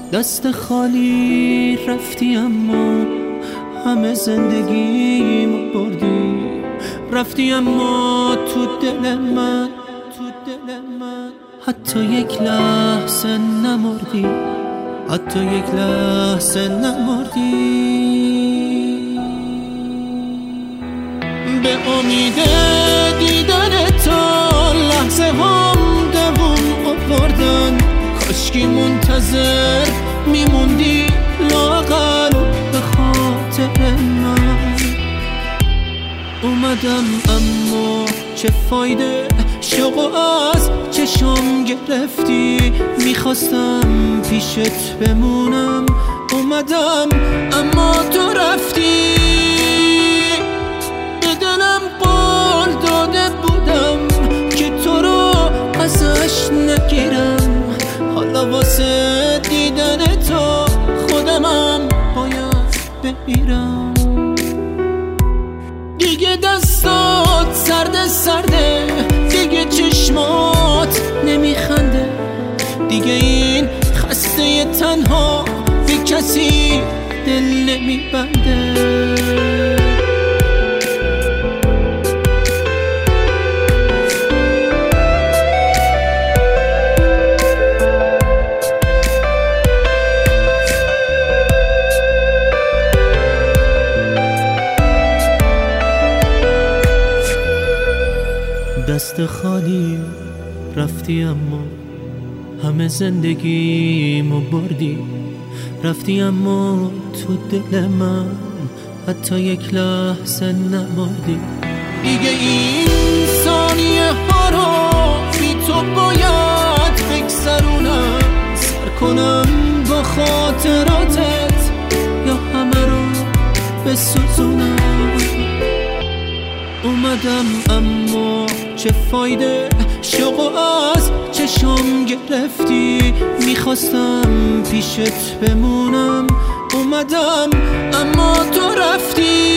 دست خالی رفتی اما همه زندگیمو بردی. رفتی اما تو دل من حتی یک لحظه نمردی، حتی یک لحظه نمردی. به امید دیدن تو لحظه هم دوم آوردن. کاشکی منتظر میموندی لااقل به خاطر من. اومدم اما چه فایده، شوقو از چشام گرفتی. میخواستم پیشت بمونم، اومدم اما تو رفتی. به دلم قول داده بودم که تو رو ازش نگیرم. حالا واسه دیدن تو خودمم باید بمیرم. دیگه دستات سرده، دیگه چشمات نمیخنده. دیگه این خسته تنها به کسی دل نمیبنده. دست خالی رفتی اما همه زندگیمو بردی. رفتی اما تو دل من حتی یک لحظه نمردی. دیگه این ثانیه ها رو بی تو باید بگذرونم. سر کنم با خاطراتت یا همه رو بسوزونم. اومدم اما چه فایده، شوقو از چشام گرفتی. میخواستم پیشت بمونم، اومدم اما تو رفتی.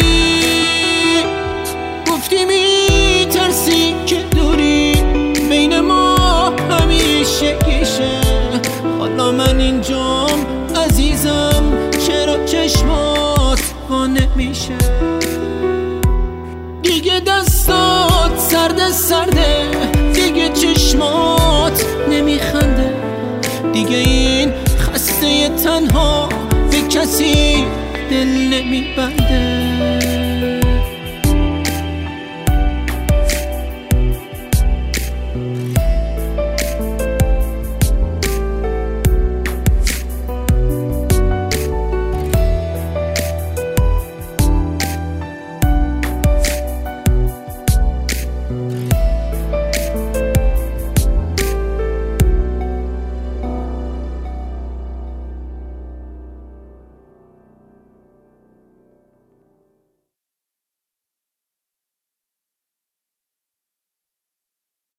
گفتی میترسی که دوری بین ما همیشه گیشه. حالا من اینجام عزیزم، چرا چشمات وا نمیشه؟ دیگه دستات سرده، دیگه چشمات نمیخنده. دیگه این خسته تنها به کسی دل نمیبنده.